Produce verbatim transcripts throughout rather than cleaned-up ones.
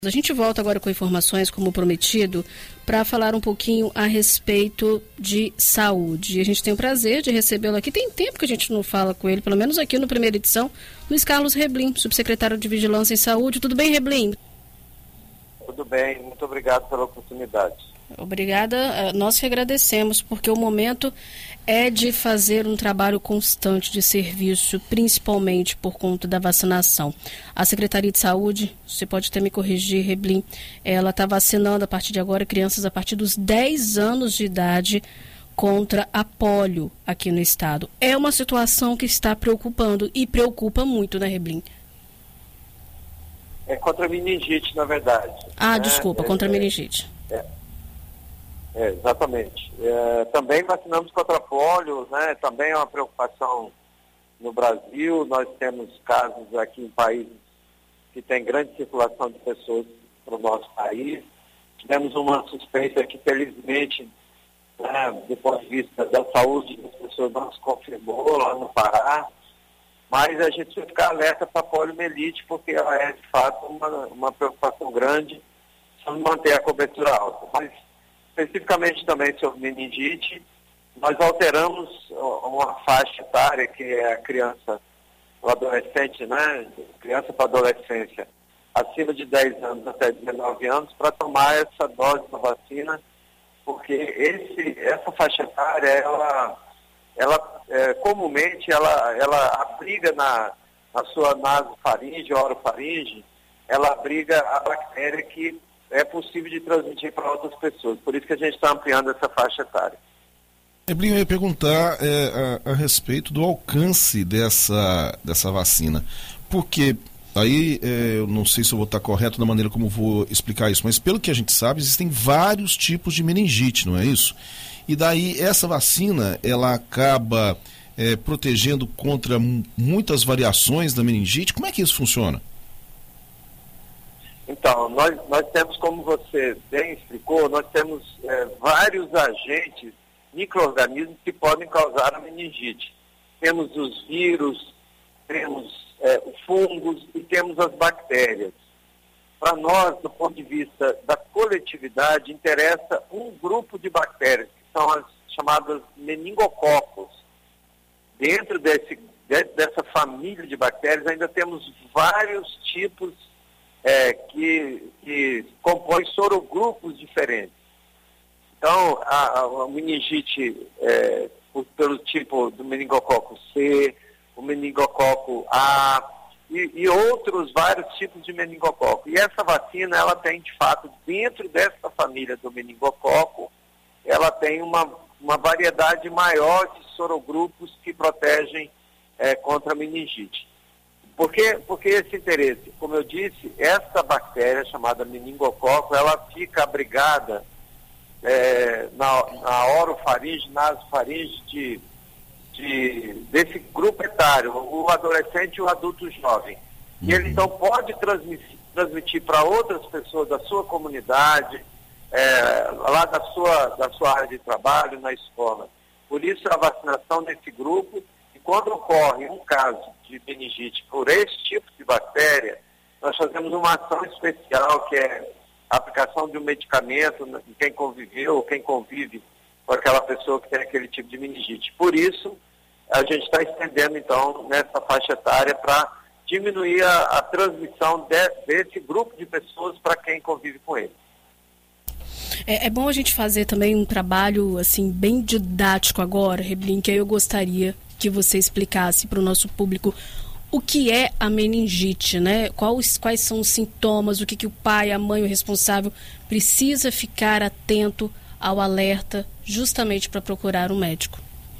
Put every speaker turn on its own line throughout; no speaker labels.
A gente volta agora com informações, como prometido, para falar um pouquinho a respeito de saúde. A gente tem o prazer de recebê-lo aqui. Tem tempo que a gente não fala com ele, pelo menos aqui no primeira edição, Luiz Carlos Reblin, subsecretário de Vigilância em Saúde. Tudo bem, Reblin?
Tudo bem, muito obrigado pela oportunidade.
Obrigada, nós que agradecemos, porque o momento é de fazer um trabalho constante de serviço, principalmente por conta da vacinação. A Secretaria de Saúde, você pode até me corrigir, Reblin, ela está vacinando a partir de agora crianças a partir dos dez anos de idade contra a polio aqui no estado. É uma situação que está preocupando e preocupa muito, né, Reblin?
É contra a meningite, na verdade.
Ah,
né?
desculpa,
é,
contra a meningite.
É, é, exatamente. É, também vacinamos contra polio, né? Também é uma preocupação no Brasil. Nós temos casos aqui em países que têm grande circulação de pessoas para o nosso país. Tivemos uma suspeita que, felizmente, né, do ponto de vista da saúde das pessoas, não se confirmou lá no Pará. Mas a gente precisa ficar alerta para a poliomielite, porque ela é, de fato, uma, uma preocupação grande sobre manter a cobertura alta. Mas, especificamente também sobre meningite, nós alteramos uma faixa etária, que é a criança, o adolescente, né? Criança para adolescência, acima de dez anos até dezenove anos, para tomar essa dose da vacina, porque esse, essa faixa etária, ela... ela é, comumente ela, ela abriga na, na sua nasofaringe, orofaringe, ela abriga a bactéria que é possível de transmitir para outras pessoas. Por isso que a gente está ampliando essa faixa etária.
Eblin, eu ia perguntar é, a, a respeito do alcance dessa, dessa vacina. Porque aí, é, eu não sei se eu vou estar correto na maneira como vou explicar isso, mas pelo que a gente sabe, existem vários tipos de meningite, não é isso? E daí essa vacina, ela acaba é, protegendo contra m- muitas variações da meningite. Como é que isso funciona?
Então, nós, nós temos, como você bem explicou, nós temos é, vários agentes, micro-organismos que podem causar a meningite. Temos os vírus, temos é, os fungos e temos as bactérias. Para nós, do ponto de vista da coletividade, interessa um grupo de bactérias, são as chamadas meningococos. Dentro desse, de, dessa família de bactérias ainda temos vários tipos é, que, que compõem sorogrupos diferentes. Então, a, a meningite é, por, pelo tipo do meningococo C, o meningococo A e, e outros vários tipos de meningococo. E essa vacina, ela tem, de fato, dentro dessa família do meningococo, ela tem uma, uma variedade maior de sorogrupos que protegem é, contra a meningite. Por que, por que esse interesse? Como eu disse, essa bactéria chamada meningococo, ela fica abrigada é, na, na orofaringe, nasofaringe de, de, desse grupo etário, o adolescente e o adulto jovem. E ele então pode transmitir, transmitir para outras pessoas da sua comunidade, É, lá da sua, da sua área de trabalho, na escola. Por isso a vacinação desse grupo, e quando ocorre um caso de meningite por esse tipo de bactéria, nós fazemos uma ação especial, que é a aplicação de um medicamento em quem conviveu, quem convive com aquela pessoa que tem aquele tipo de meningite. Por isso, a gente está estendendo, então, nessa faixa etária para diminuir a, a transmissão de, desse grupo de pessoas para quem convive com ele.
É, é bom a gente fazer também um trabalho assim bem didático agora, Reblin, que aí eu gostaria que você explicasse para o nosso público o que é a meningite, né? Quais, quais são os sintomas, o que, que o pai, a mãe, o responsável precisa ficar atento ao alerta justamente para procurar um médico.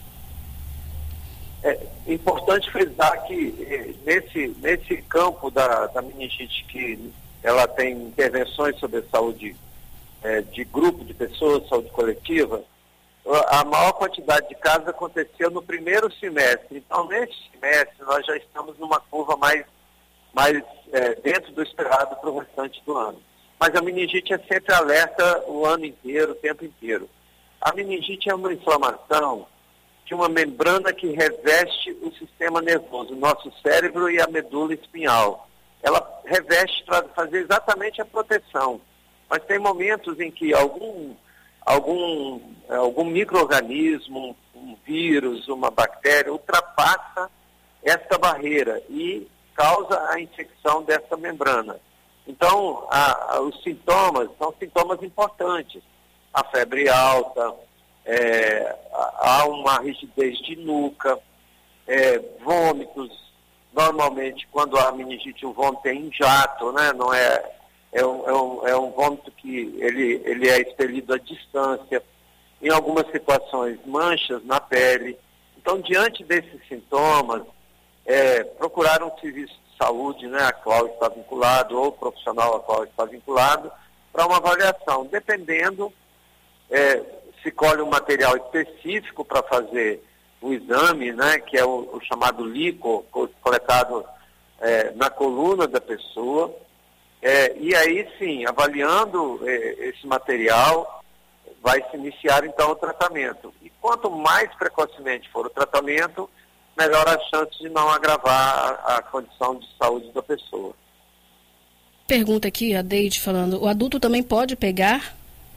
É importante frisar que eh, nesse, nesse campo da, da meningite, que ela tem intervenções sobre a saúde de grupo de pessoas, saúde coletiva, a maior quantidade de casos aconteceu no primeiro semestre. Então, nesse semestre, nós já estamos numa curva mais, mais é, dentro do esperado para o restante do ano. Mas a meningite é sempre alerta o ano inteiro, o tempo inteiro. A meningite é uma inflamação de uma membrana que reveste o sistema nervoso, o nosso cérebro e a medula espinhal. ela reveste para fazer exatamente a proteção. Mas tem momentos em que algum, algum, algum micro-organismo, um vírus, uma bactéria, ultrapassa essa barreira e causa a infecção dessa membrana. Então, a, a, os sintomas são sintomas importantes. A febre alta, é, há uma rigidez de nuca, é, vômitos. Normalmente, quando há meningite, o vômito é em jato, né? Não é, é, um, é, um, é um vômito que ele, ele é expelido à distância. Em algumas situações, manchas na pele. Então, diante desses sintomas, é, procurar um serviço de saúde, né, a qual está vinculado, ou profissional a qual está vinculado, para uma avaliação, dependendo, é, se colhe um material específico para fazer o exame, né, que é o, o chamado líquor, coletado é, na coluna da pessoa, é, e aí sim, avaliando é, esse material, vai se iniciar então o tratamento. E quanto mais precocemente for o tratamento, melhor a chance de não agravar a, a condição de saúde da pessoa.
Pergunta aqui, a Deide falando, o adulto também pode pegar?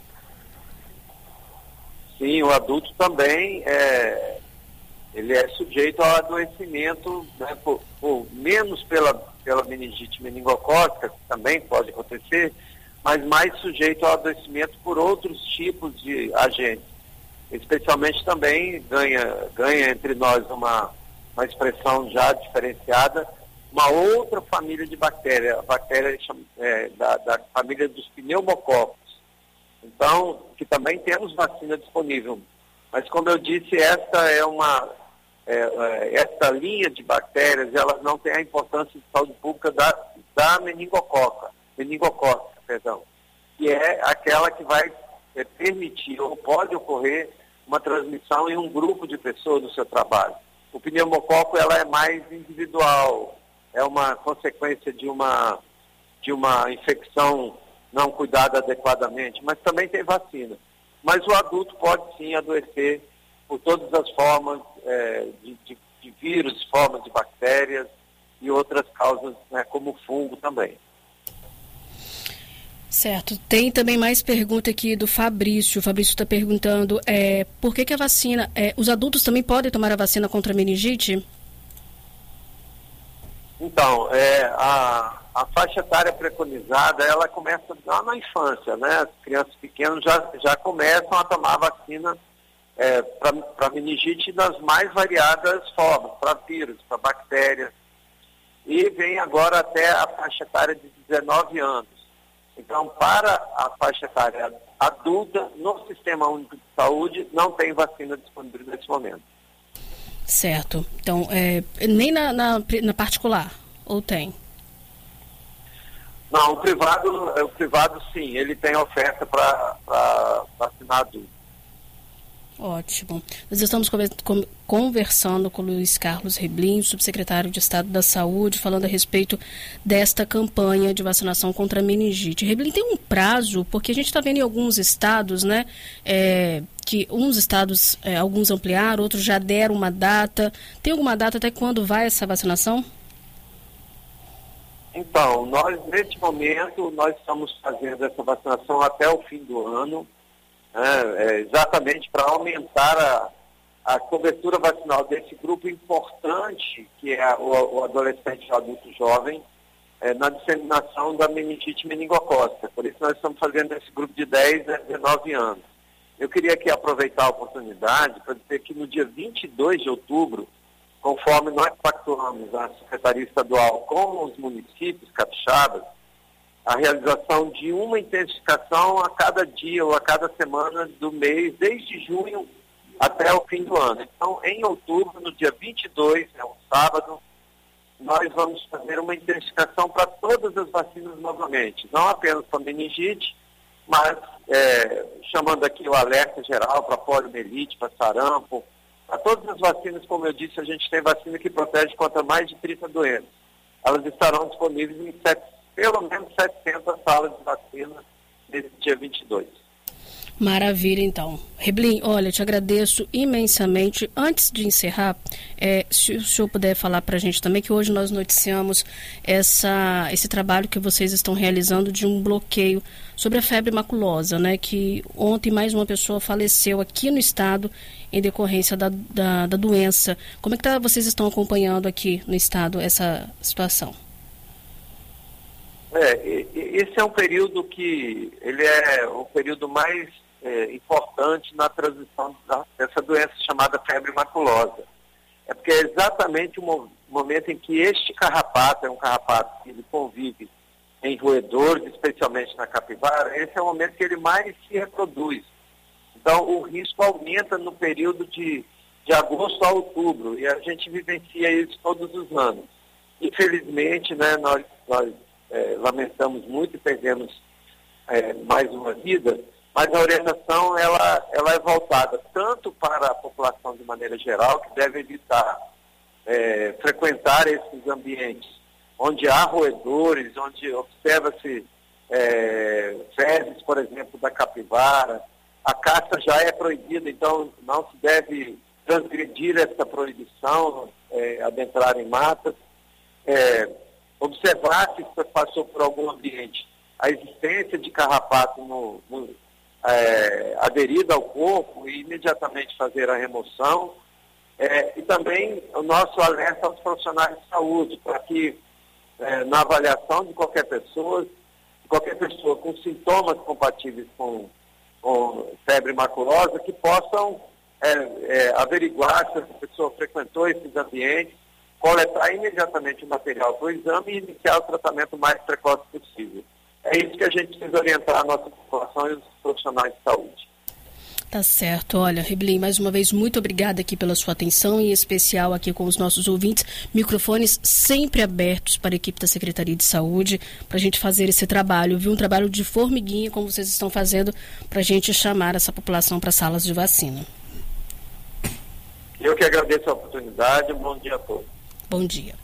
Sim, o adulto também é, ele é sujeito ao adoecimento, né, por, por, menos pela, pela meningite meningocócica, que também pode acontecer, mas mais sujeito ao adoecimento por outros tipos de agentes. Especialmente também ganha, ganha entre nós uma, uma expressão já diferenciada, uma outra família de bactérias, a bactéria é, da, da família dos pneumococos. Então, que também temos vacina disponível. Mas, como eu disse, esta é uma, é, é, esta linha de bactérias, elas não têm a importância de saúde pública da, da meningococa, meningocócica, perdão, que é aquela que vai é, permitir ou pode ocorrer uma transmissão em um grupo de pessoas no seu trabalho. O pneumococo, ela é mais individual, é uma consequência de uma, de uma infecção não cuidada adequadamente, mas também tem vacina. Mas o adulto pode sim adoecer por todas as formas é, de, de, de vírus, formas de bactérias e outras causas, né, como fungo também.
Certo. Tem também mais pergunta aqui do Fabrício. O Fabrício está perguntando é, por que, que a vacina... É, os adultos também podem tomar a vacina contra a meningite?
Então, é, a, a faixa etária preconizada, ela começa lá na infância, né? As crianças pequenas já, já começam a tomar a vacina é, para meningite nas mais variadas formas, para vírus, para bactérias. E vem agora até a faixa etária de dezenove anos. Então, para a faixa etária adulta, no Sistema Único de Saúde, não tem vacina disponível nesse momento.
Certo. Então, é, nem na, na, na particular, ou tem?
Não, o privado, o privado sim, ele tem oferta para vacinar adulto.
Ótimo. Nós estamos conversando com o Luiz Carlos Reblin, subsecretário de Estado da Saúde, falando a respeito desta campanha de vacinação contra a meningite. Reblin, tem um prazo, porque a gente está vendo em alguns estados, né, é, que uns estados, é, alguns ampliaram, outros já deram uma data. Tem alguma data até quando vai essa vacinação?
Então, nós, neste momento, nós estamos fazendo essa vacinação até o fim do ano, É, é, exatamente para aumentar a, a cobertura vacinal desse grupo importante, que é o, o adolescente e o adulto jovem, é, na disseminação da meningite meningocócica. Por isso nós estamos fazendo esse grupo de dez a dezenove anos. Eu queria aqui aproveitar a oportunidade para dizer que no dia vinte e dois de outubro, conforme nós pactuamos a Secretaria Estadual com os municípios capixabas, a realização de uma intensificação a cada dia ou a cada semana do mês, desde junho até o fim do ano. Então, em outubro, no dia vinte e dois, é um sábado, nós vamos fazer uma intensificação para todas as vacinas novamente, não apenas para meningite, mas é, chamando aqui o alerta geral para poliomielite, para sarampo, para todas as vacinas, como eu disse, a gente tem vacina que protege contra mais de trinta doenças. Elas estarão disponíveis em sete pelo menos setecentas salas de vacina nesse dia vinte e dois.
Maravilha, então. Reblin, olha, eu te agradeço imensamente. Antes de encerrar, é, se o senhor puder falar para a gente também, que hoje nós noticiamos essa, esse trabalho que vocês estão realizando de um bloqueio sobre a febre maculosa, né? Que ontem mais uma pessoa faleceu aqui no estado em decorrência da, da, da doença. Como é que tá, vocês estão acompanhando aqui no estado essa situação?
É, esse é um período que ele é o período mais é, importante na transição da, dessa doença chamada febre maculosa. É porque é exatamente o momento em que este carrapato, é um carrapato que ele convive em roedores, especialmente na capivara, esse é o momento que ele mais se reproduz. Então o risco aumenta no período de, de agosto a outubro, e a gente vivencia isso todos os anos. Infelizmente, né, nós, nós É, lamentamos muito e perdemos é, mais uma vida, mas a orientação ela, ela é voltada tanto para a população de maneira geral, que deve evitar é, frequentar esses ambientes onde há roedores, onde observa-se é, fezes, por exemplo, da capivara. A caça já é proibida, então não se deve transgredir essa proibição, é, adentrar em matas. É, observar se passou por algum ambiente a existência de carrapato no, no, é, aderido ao corpo e imediatamente fazer a remoção. É, e também o nosso alerta aos profissionais de saúde, para que é, na avaliação de qualquer pessoa, qualquer pessoa com sintomas compatíveis com, com febre maculosa, que possam é, é, averiguar se essa pessoa frequentou esses ambientes, coletar imediatamente o material para o exame e iniciar o tratamento o mais precoce possível. É isso que a gente precisa orientar a nossa população e os profissionais de saúde.
Tá certo. Olha, Reblin, mais uma vez, muito obrigada aqui pela sua atenção, em especial aqui com os nossos ouvintes. Microfones sempre abertos para a equipe da Secretaria de Saúde, para a gente fazer esse trabalho, viu? Um trabalho de formiguinha, como vocês estão fazendo, para a gente chamar essa população para salas de vacina.
Eu que agradeço a oportunidade. Um bom dia a todos.
Bom dia.